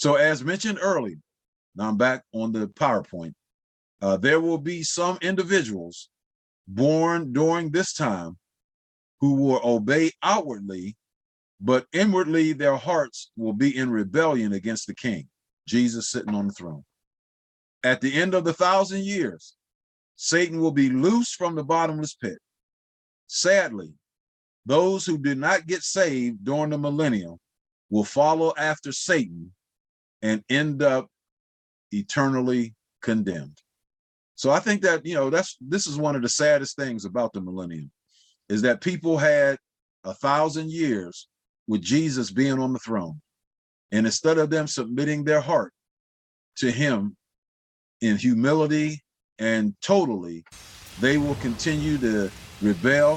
So as mentioned earlier, now I'm back on the PowerPoint, there will be some individuals born during this time who will obey outwardly, but inwardly their hearts will be in rebellion against the king, Jesus sitting on the throne. At the end of the 1,000 years, Satan will be loosed from the bottomless pit. Sadly, those who did not get saved during the millennium will follow after Satan and end up eternally condemned. So I think that, this is one of the saddest things about the millennium, is that people had 1,000 years with Jesus being on the throne. And instead of them submitting their heart to him in humility and totally, they will continue to rebel.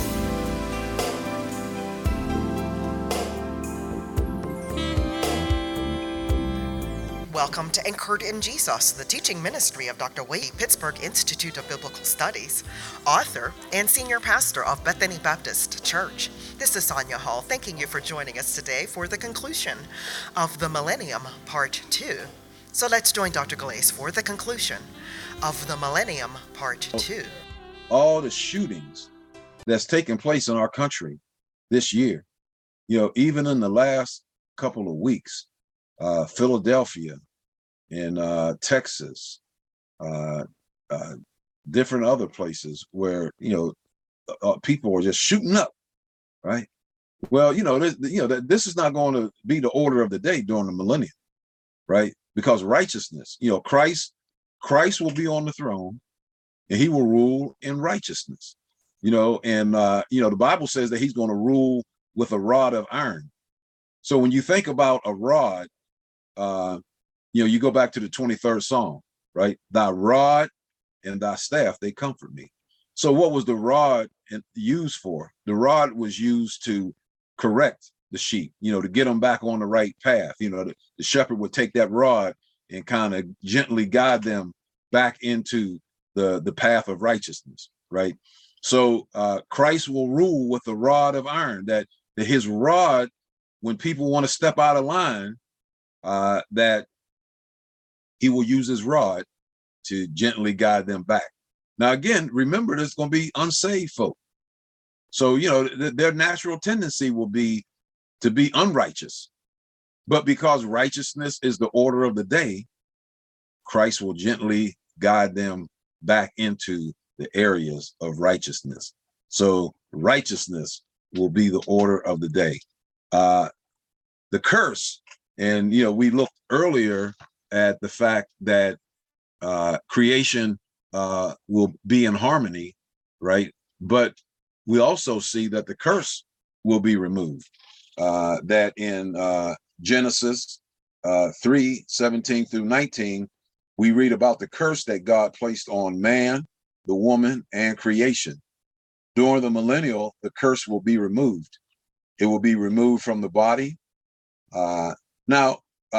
Welcome to Anchored in Jesus, the teaching ministry of Dr. Wade, Pittsburgh Institute of Biblical Studies, author and senior pastor of Bethany Baptist Church. This is Sonia Hall, thanking you for joining us today for the conclusion of the Millennium Part 2. So let's join Dr. Glaze for the conclusion of the Millennium Part 2. All the shootings that's taken place in our country this year, even in the last couple of weeks, Philadelphia and Texas, different other places where, people are just shooting up, right? Well, this is not going to be the order of the day during the millennium, right? Because righteousness, Christ will be on the throne and he will rule in righteousness, and the Bible says that he's going to rule with a rod of iron. So when you think about a rod, you go back to the 23rd Psalm, right? Thy rod and thy staff, they comfort me. So what was the rod used for? The rod was used to correct the sheep, to get them back on the right path. The shepherd would take that rod and kind of gently guide them back into the path of righteousness, right? So Christ will rule with a rod of iron, that his rod, when people want to step out of line, that he will use his rod to gently guide them back. Now, again, remember, there's going to be unsaved folk. So, their natural tendency will be to be unrighteous. But because righteousness is the order of the day, Christ will gently guide them back into the areas of righteousness. So righteousness will be the order of the day. The curse, and we looked earlier at the fact that creation will be in harmony, right? But we also see that the curse will be removed. That in Genesis 3:17 through 19, we read about the curse that God placed on man, the woman, and creation. During the millennial, the curse will be removed. It will be removed from the body. Now,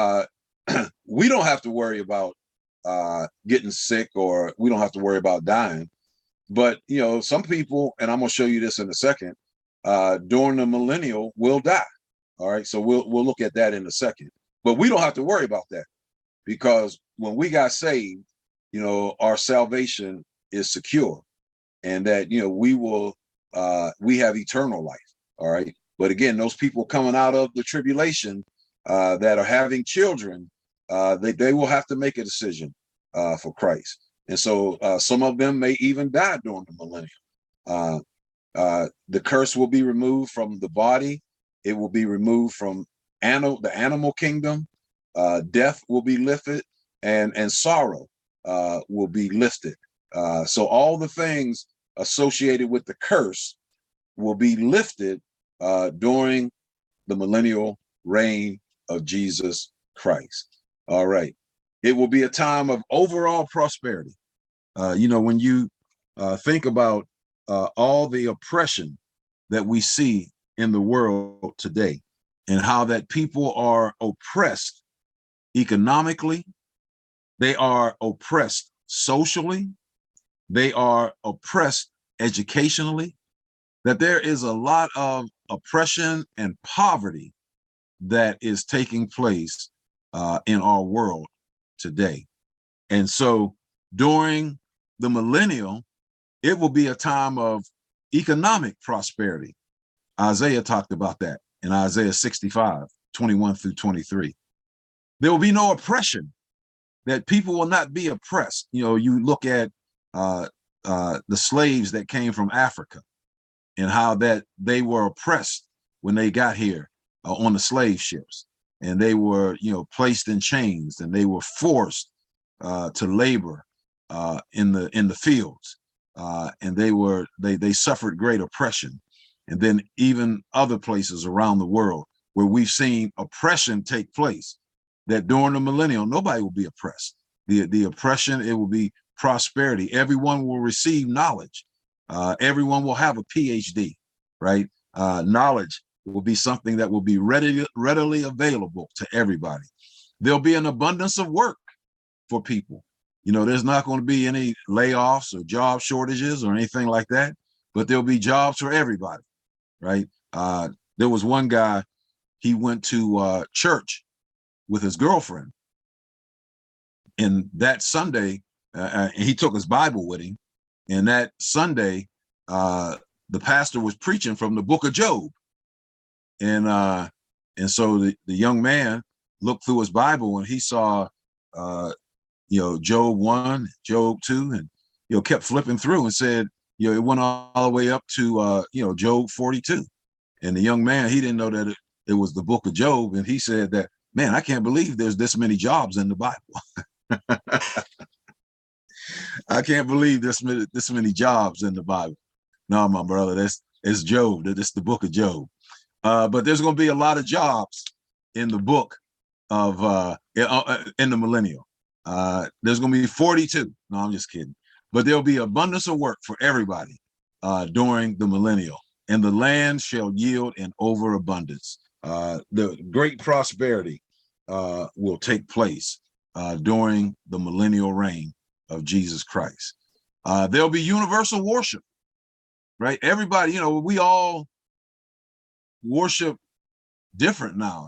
we don't have to worry about getting sick, or we don't have to worry about dying. But, some people, and I'm going to show you this in a second, during the millennial will die. All right. So we'll look at that in a second. But we don't have to worry about that, because when we got saved, our salvation is secure, and that, we have eternal life. All right. But again, those people coming out of the tribulation that are having children, they will have to make a decision for Christ. And so some of them may even die during the millennium. The curse will be removed from the body. It will be removed from the animal kingdom. Death will be lifted, and sorrow will be lifted. So all the things associated with the curse will be lifted during the millennial reign of Jesus Christ. All right. It will be a time of overall prosperity. When you think about all the oppression that we see in the world today, and how that people are oppressed economically, they are oppressed socially, they are oppressed educationally, that there is a lot of oppression and poverty that is taking place in our world today. And so during the millennial, it will be a time of economic prosperity. Isaiah talked about that in Isaiah 65:21-23. There will be no oppression, that people will not be oppressed. You look at the slaves that came from Africa and how that they were oppressed when they got here on the slave ships, and they were, placed in chains, and they were forced to labor in the fields, and they suffered great oppression. And then even other places around the world where we've seen oppression take place, that during the millennium, nobody will be oppressed. The oppression, it will be prosperity. Everyone will receive knowledge. Everyone will have a PhD, right? Knowledge will be something that will be readily available to everybody. There'll be an abundance of work for people. There's not going to be any layoffs or job shortages or anything like that, but there'll be jobs for everybody, right? There was one guy, he went to church with his girlfriend, and that Sunday, he took his Bible with him, and that Sunday, the pastor was preaching from the book of Job. And so the young man looked through his Bible, and he saw, Job 1, Job 2, and, kept flipping through and said, it went all the way up to, Job 42. And the young man, he didn't know that it was the book of Job. And he said that, man, I can't believe there's this many jobs in the Bible. I can't believe this many jobs in the Bible. No, my brother, it's Job. That's the book of Job. But there's going to be a lot of jobs in the book of in the millennial. There's going to be 42. No, I'm just kidding. But there'll be abundance of work for everybody during the millennial, and the land shall yield an overabundance. The great prosperity will take place during the millennial reign of Jesus Christ. There'll be universal worship, right? Everybody, we all worship different now.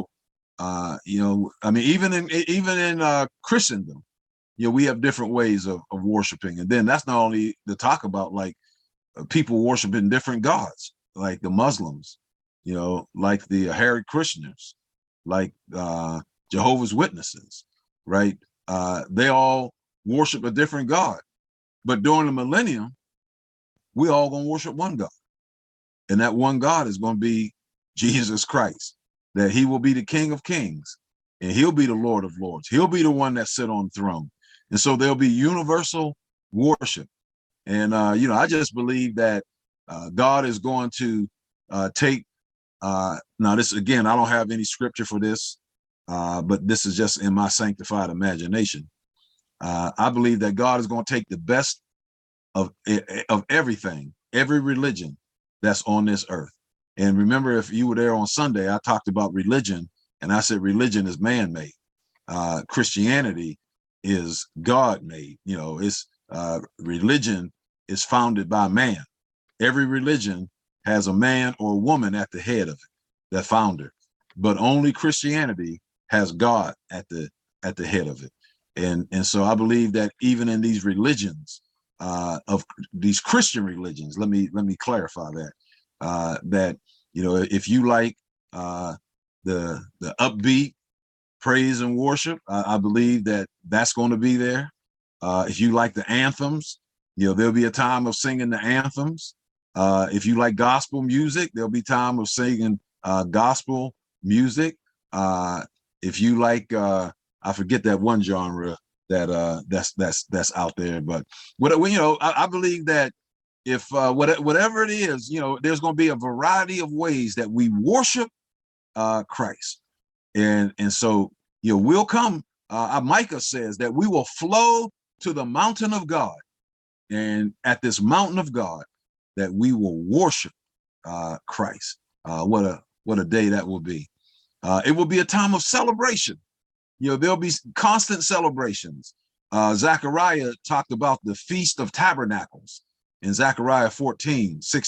I mean, even in Christendom, we have different ways of worshiping. And then that's not only to talk about like people worshiping different gods, like the Muslims, like the Hare Krishnas, like Jehovah's Witnesses, right? They all worship a different God. But during the millennium, we all gonna worship one God. And that one God is gonna be Jesus Christ, that he will be the King of Kings, and he'll be the Lord of Lords. He'll be the one that sit on the throne. And so there'll be universal worship. And, I just believe that God is going to take, now this, again, I don't have any scripture for this, but this is just in my sanctified imagination. I believe that God is going to take the best of everything, every religion that's on this earth. And remember, if you were there on Sunday, I talked about religion, and I said religion is man-made. Christianity is God-made. It's religion is founded by man. Every religion has a man or a woman at the head of it, the founder. But only Christianity has God at the head of it. And so I believe that even in these religions, of these Christian religions, let me clarify that, that if you like the upbeat praise and worship, I believe that that's going to be there. If you like the anthems, there'll be a time of singing the anthems. If you like gospel music, there'll be time of singing gospel music. If you like, I forget that one genre that's out there, but I believe that if whatever it is, there's going to be a variety of ways that we worship Christ, and so we'll come. Micah says that we will flow to the mountain of God, and at this mountain of God, that we will worship Christ. What a day that will be! It will be a time of celebration. There'll be constant celebrations. Zechariah talked about the Feast of Tabernacles in Zechariah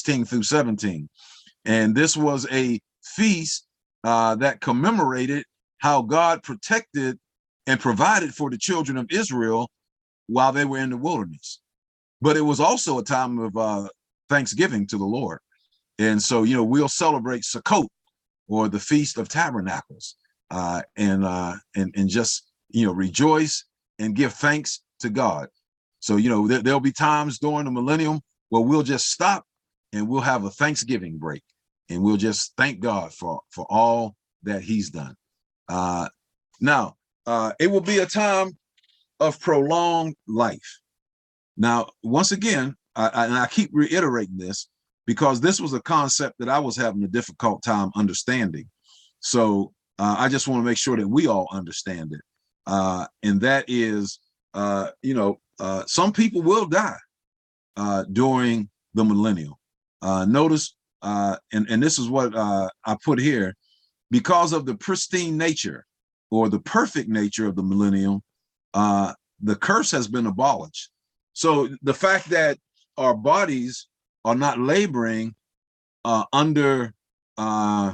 14:16-17. And this was a feast that commemorated how God protected and provided for the children of Israel while they were in the wilderness. But it was also a time of thanksgiving to the Lord. And so, we'll celebrate Sukkot, or the Feast of Tabernacles, and just, rejoice and give thanks to God. So, there'll be times during the millennium where we'll just stop and we'll have a Thanksgiving break, and we'll just thank God for all that he's done. Now, it will be a time of prolonged life. Now, once again, I keep reiterating this because this was a concept that I was having a difficult time understanding. So I just want to make sure that we all understand it. And that is, some people will die during the millennium. Notice, and this is what I put here, because of the pristine nature or the perfect nature of the millennium, the curse has been abolished. So the fact that our bodies are not laboring under not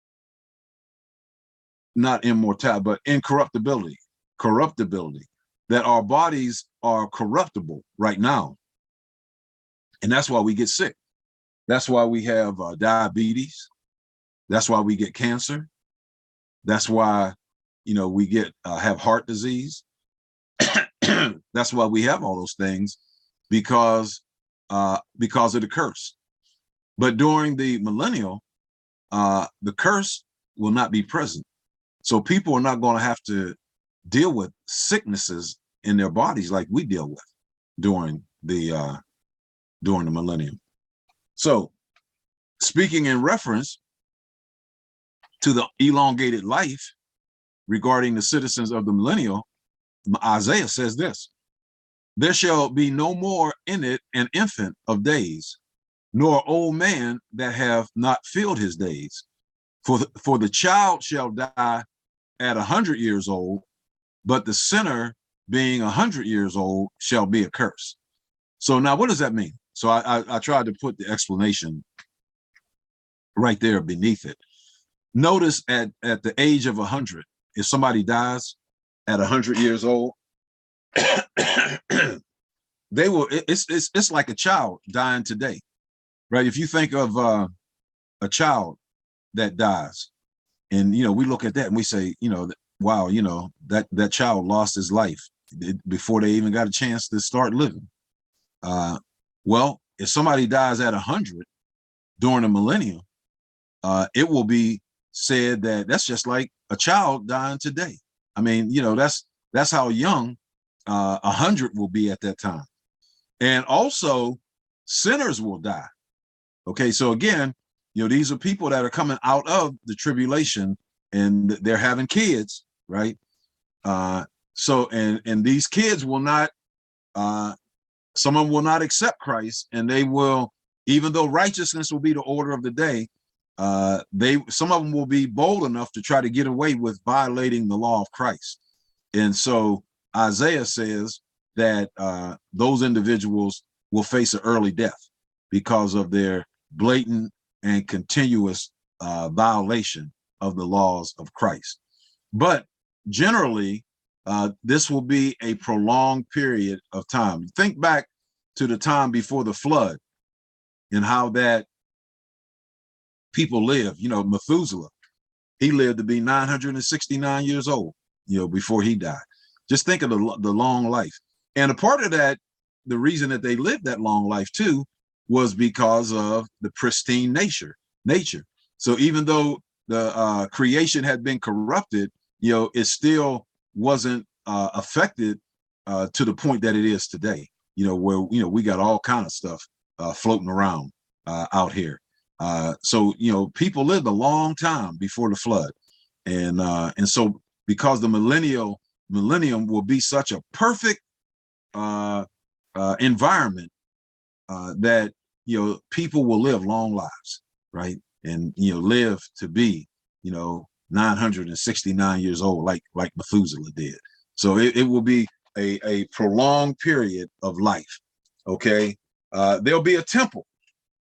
immortality, but corruptibility, that our bodies are corruptible right now. And that's why we get sick. That's why we have diabetes. That's why we get cancer. That's why, we get have heart disease. That's why we have all those things, because of the curse. But during the millennial, the curse will not be present. So people are not going to have to deal with sicknesses in their bodies like we deal with during the millennium. So, speaking in reference to the elongated life regarding the citizens of the millennial, Isaiah says this: "There shall be no more in it an infant of days, nor old man that have not filled his days. For the child shall die at 100 years old, but the sinner being 100 years old shall be accursed." So now what does that mean? So I tried to put the explanation right there beneath it. Notice at the age of 100, if somebody dies at 100 years old, they will, it's like a child dying today, right? If you think of a child that dies, and we look at that and we say, wow, that child lost his life before they even got a chance to start living. Well, if somebody dies at 100 during the millennium, it will be said that that's just like a child dying today. I mean, that's how young 100 will be at that time. And also, sinners will die. Okay, so again, these are people that are coming out of the tribulation, and they're having kids, right? So these kids will not, some of them will not accept Christ, and they will, even though righteousness will be the order of the day, some of them will be bold enough to try to get away with violating the law of Christ. And so Isaiah says that those individuals will face an early death because of their blatant and continuous violation of the laws of Christ. But generally, this will be a prolonged period of time. Think back to the time before the flood and how that people lived. Methuselah, he lived to be 969 years old, before he died. Just think of the long life. And a part of that, the reason that they lived that long life too, was because of the pristine nature. So even though the creation had been corrupted, it still wasn't affected to the point that it is today, where, we got all kind of stuff floating around out here. So, people lived a long time before the flood. And so because the millennium will be such a perfect environment that, people will live long lives, right? And, live to be, 969 years old, like Methuselah did. So it will be a prolonged period of life. Okay. There'll be a temple.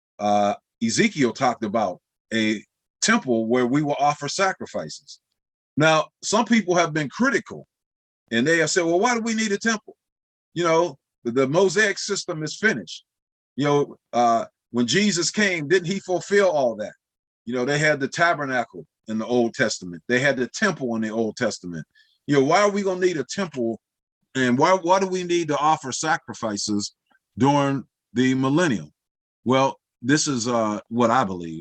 Ezekiel talked about a temple where we will offer sacrifices. Now, some people have been critical, and they have said, well, why do we need a temple? You know, the Mosaic system is finished. You know, when Jesus came, didn't he fulfill all that? You know, they had the tabernacle in the Old Testament. They had the temple in the Old Testament. You know, why are we going to need a temple? And why do we need to offer sacrifices during the millennium? Well, this is what I believe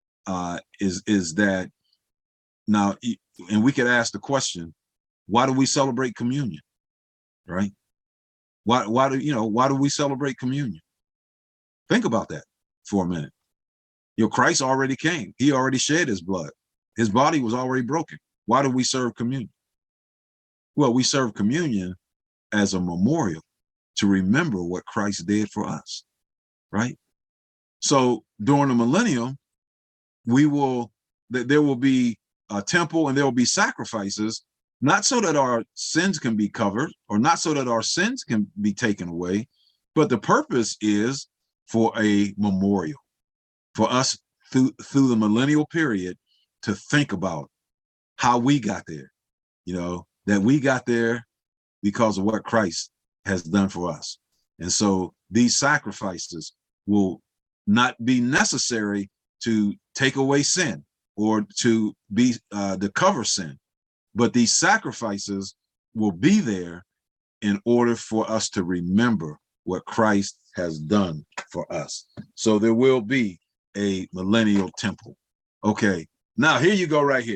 is that now, and we could ask the question, why do we celebrate communion, right? Why do we celebrate communion? Think about that for a minute. You know, Christ already came. He already shed his blood. His body was already broken. Why do we serve communion? Well, we serve communion as a memorial to remember what Christ did for us, right? So during the millennium, there will be a temple and there will be sacrifices, not so that our sins can be covered or not so that our sins can be taken away, but the purpose is for a memorial, for us through the millennial period to think about how we got there, you know, that we got there because of what Christ has done for us. And so these sacrifices will not be necessary to take away sin or to cover sin, but these sacrifices will be there in order for us to remember what Christ has done for us. So there will be a millennial temple. Okay, now here you go right here.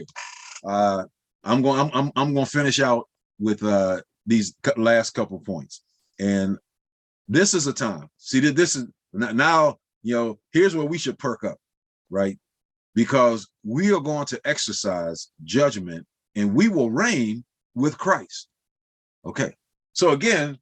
I'm going to finish out with these last couple points. And this is a time. See, this is now, you know, here's where we should perk up, right? Because we are going to exercise judgment and we will reign with Christ. Okay. So again,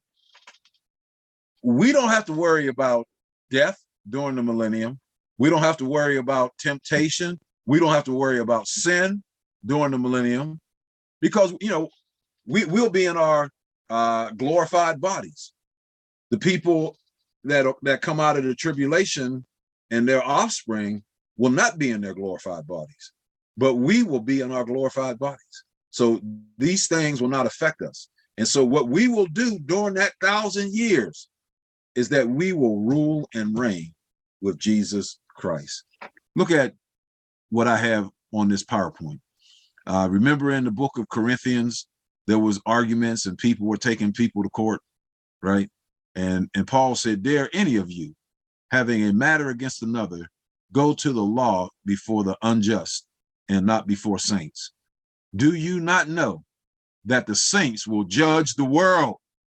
we don't have to worry about death during the millennium. We don't have to worry about temptation. We don't have to worry about sin during the millennium because, you know, we'll be in our glorified bodies. The people that come out of the tribulation and their offspring will not be in their glorified bodies, but we will be in our glorified bodies. So these things will not affect us. And so what we will do during that 1,000 years is that we will rule and reign with Jesus Christ. Look at what I have on this PowerPoint. Remember in the book of Corinthians, there was arguments and people were taking people to court, right? And Paul said, dare any of you having a matter against another, go to the law before the unjust and not before saints. Do you not know that the saints will judge the world?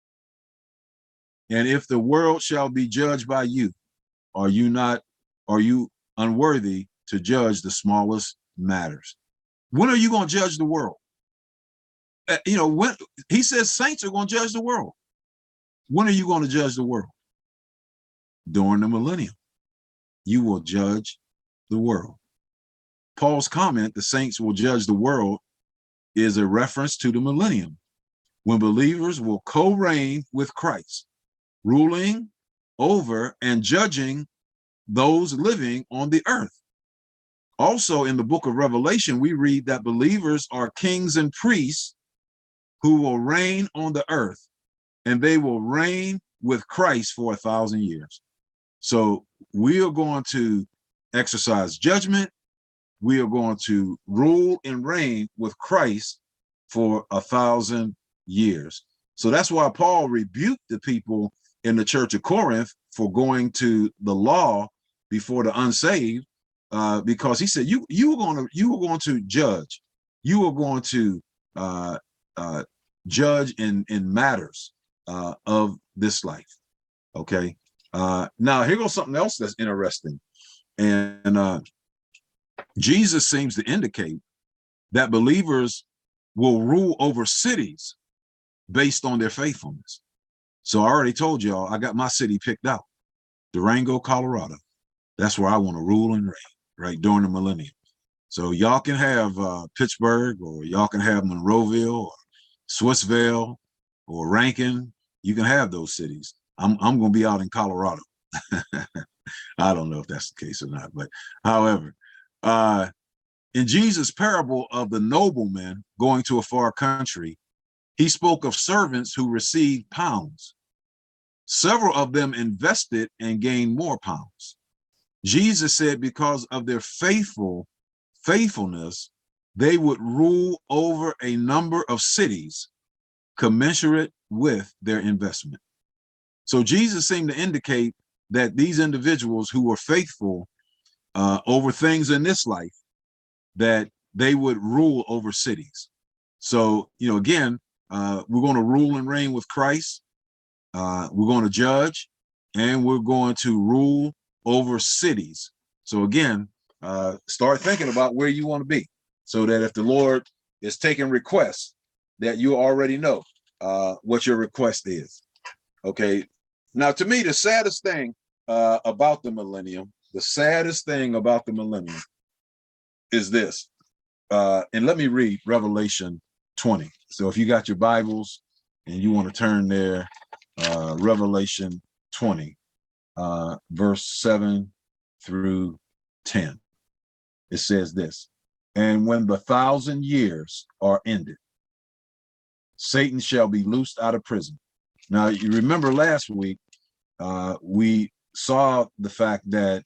And if the world shall be judged by you, are you unworthy to judge the smallest matters? When are you going to judge the world? You know, when he says saints are going to judge the world. When are you going to judge the world? During the millennium. You will judge the world. Paul's comment, the saints will judge the world, is a reference to the millennium, when believers will co-reign with Christ, ruling over and judging those living on the earth. Also in the book of Revelation, we read that believers are kings and priests who will reign on the earth, and they will reign with Christ for 1,000 years. So we are going to exercise judgment. We are going to rule and reign with Christ for 1,000 years. So that's why Paul rebuked the people in the church of Corinth for going to the law before the unsaved, because he said, you were going to judge. You were going to judge in matters of this life. Okay. Now here goes something else that's interesting. And Jesus seems to indicate that believers will rule over cities based on their faithfulness. So I already told y'all, I got my city picked out, Durango, Colorado. That's where I want to rule and reign, right, during the millennium. So y'all can have Pittsburgh, or y'all can have Monroeville, or Swissvale, or Rankin. You can have those cities. I'm going to be out in Colorado. I don't know if that's the case or not, but however, In Jesus' parable of the nobleman going to a far country, he spoke of servants who received pounds. Several of them invested and gained more pounds. Jesus said because of their faithfulness, they would rule over a number of cities commensurate with their investment. So Jesus seemed to indicate that these individuals who were faithful over things in this life, that they would rule over cities. So, again, we're going to rule and reign with Christ. We're going to judge, and we're going to rule over cities. So again, start thinking about where you want to be, so that if the Lord is taking requests, that you already know what your request is. Okay. Now, to me, the saddest thing about the millennium is this. And let me read Revelation 20. So if you got your Bibles and you want to turn there, Revelation 20, verse 7 through 10. It says this: and when the 1,000 years are ended, Satan shall be loosed out of prison. Now, you remember last week, we saw the fact that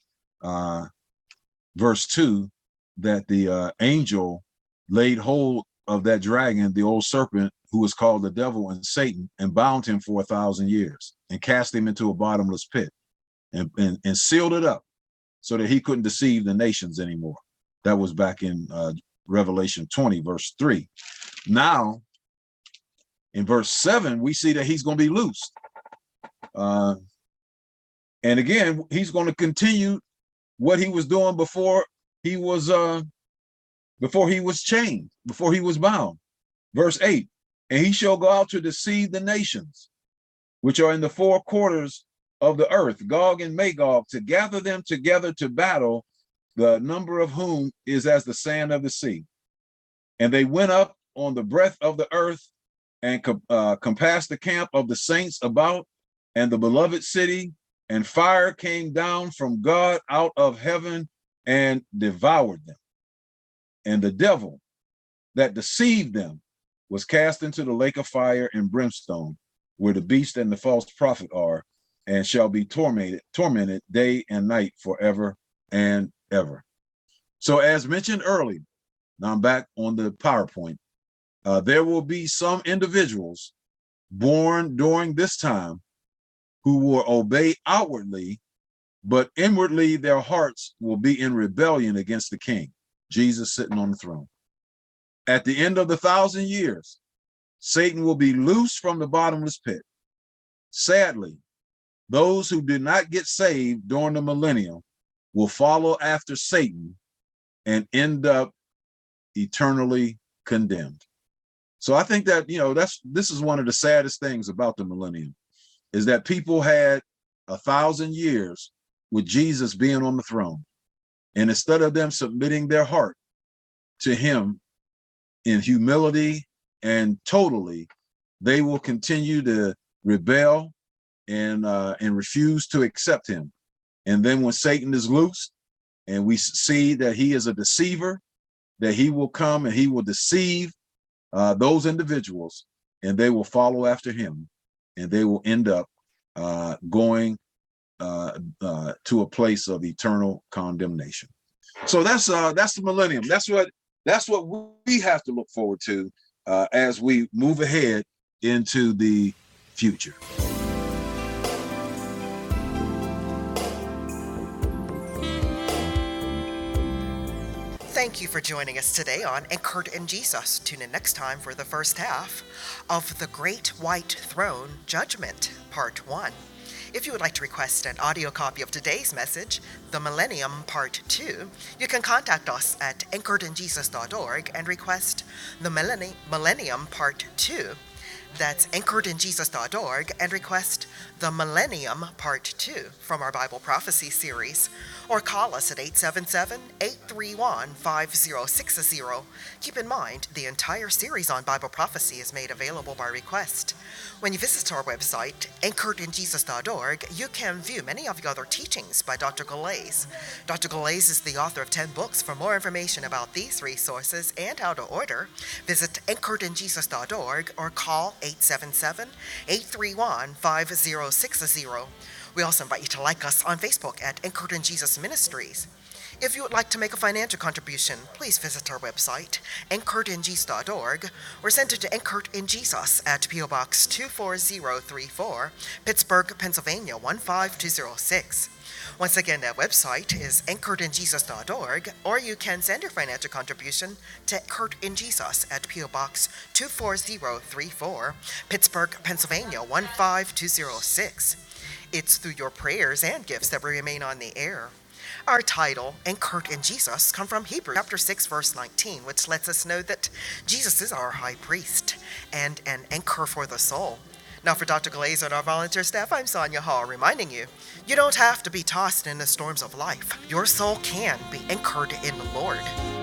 verse 2, that the angel laid hold of that dragon, the old serpent, who was called the devil and Satan, and bound him for 1,000 years and cast him into a bottomless pit and sealed it up so that he couldn't deceive the nations anymore. That was back in Revelation 20, verse 3. Now, in verse 7, we see that he's going to be loosed. And again, he's going to continue what he was doing before he was chained, before he was bound. Verse 8, and he shall go out to deceive the nations, which are in the four quarters of the earth, Gog and Magog, to gather them together to battle, the number of whom is as the sand of the sea. And they went up on the breadth of the earth and compassed the camp of the saints about and the beloved city, and fire came down from God out of heaven and devoured them. And the devil that deceived them was cast into the lake of fire and brimstone, where the beast and the false prophet are, and shall be tormented day and night forever and ever. So as mentioned earlier, now I'm back on the PowerPoint, there will be some individuals born during this time who will obey outwardly, but inwardly their hearts will be in rebellion against the King, Jesus sitting on the throne. At the end of the 1,000 years, Satan will be loosed from the bottomless pit. Sadly, those who did not get saved during the millennium will follow after Satan and end up eternally condemned. So I think that, this is one of the saddest things about the millennium, is that people had 1,000 years with Jesus being on the throne. And instead of them submitting their heart to him in humility and totally, they will continue to rebel and refuse to accept him. And then when Satan is loosed and we see that he is a deceiver, that he will come and he will deceive those individuals, and they will follow after him, and they will end up going to a place of eternal condemnation. So that's the millennium. That's what we have to look forward to as we move ahead into the future. Thank you for joining us today on Anchored in Jesus. Tune in next time for the first half of The Great White Throne Judgment, Part 1. If you would like to request an audio copy of today's message, The Millennium Part 2, you can contact us at anchoredinjesus.org and request The Millennium Part 2. That's anchoredinjesus.org and request The Millennium Part 2 from our Bible Prophecy series, or call us at 877-831-5060. Keep in mind, the entire series on Bible prophecy is made available by request. When you visit our website, anchoredinjesus.org, you can view many of the other teachings by Dr. Galais. Dr. Galais is the author of 10 books. For more information about these resources and how to order, visit anchoredinjesus.org or call 877-831-5060. We also invite you to like us on Facebook at Anchored in Jesus Ministries. If you would like to make a financial contribution, please visit our website, anchoredinjesus.org, or send it to Anchored in Jesus at P.O. Box 24034, Pittsburgh, Pennsylvania 15206. Once again, that website is anchoredinjesus.org, or you can send your financial contribution to Anchored in Jesus at P.O. Box 24034, Pittsburgh, Pennsylvania 15206. It's through your prayers and gifts that we remain on the air. Our title, Anchored in Jesus, comes from Hebrews chapter 6, verse 19, which lets us know that Jesus is our high priest and an anchor for the soul. Now, for Dr. Galais and our volunteer staff, I'm Sonia Hall, reminding you, you don't have to be tossed in the storms of life. Your soul can be anchored in the Lord.